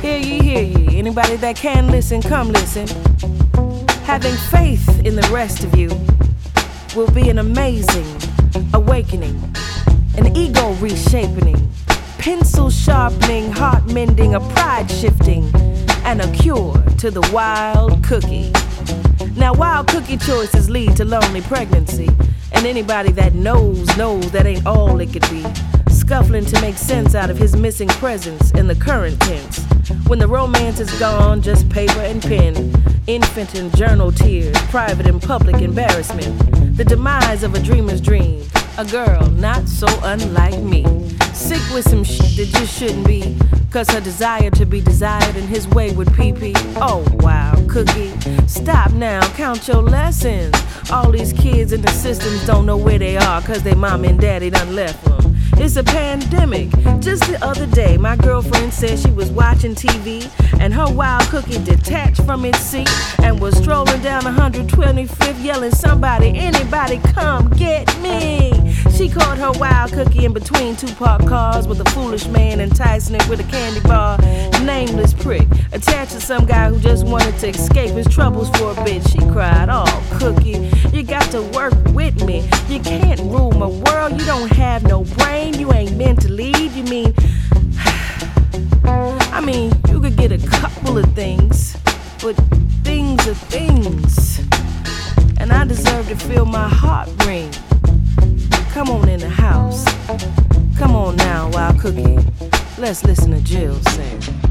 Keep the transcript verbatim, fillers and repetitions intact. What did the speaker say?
Hear ye, hear ye. Anybody that can listen, come listen. Having faith in the rest of you will be an amazing awakening, an ego reshaping, pencil sharpening, heart mending, a pride shifting, and a cure to the wild cookie. Now, wild cookie choices lead to lonely pregnancy, and anybody that knows, knows that ain't all it could be. Scuffling to make sense out of his missing presence in the current tense. When the romance is gone, just paper and pen, infant and journal tears, private and public embarrassment. The demise of a dreamer's dream, a girl not so unlike me. Sick with some shit that just shouldn't be, cause her desire to be desired in his wayward pee-pee. Oh wow, cookie, stop now, count your lessons. All these kids in the systems don't know where they are, cause they mom and daddy done left them. It's a pandemic. Just the other day, my girlfriend said she was watching T V and her wild cookie detached from its seat and was strolling down one hundred twenty-fifth yelling, somebody, anybody, come get me. She caught her wild cookie in between two parked cars with a foolish man enticing it with a candy bar. Nameless prick, attached to some guy who just wanted to escape his troubles for a bit. She cried, oh, cookie, you got to work with me. You can't rule my world, you don't have no brain. You ain't meant to lead, you mean I mean, you could get a couple of things, but things are things, and I deserve to feel my heart ring. Come on in the house. Come on now, wild cookie. Let's listen to Jill sing.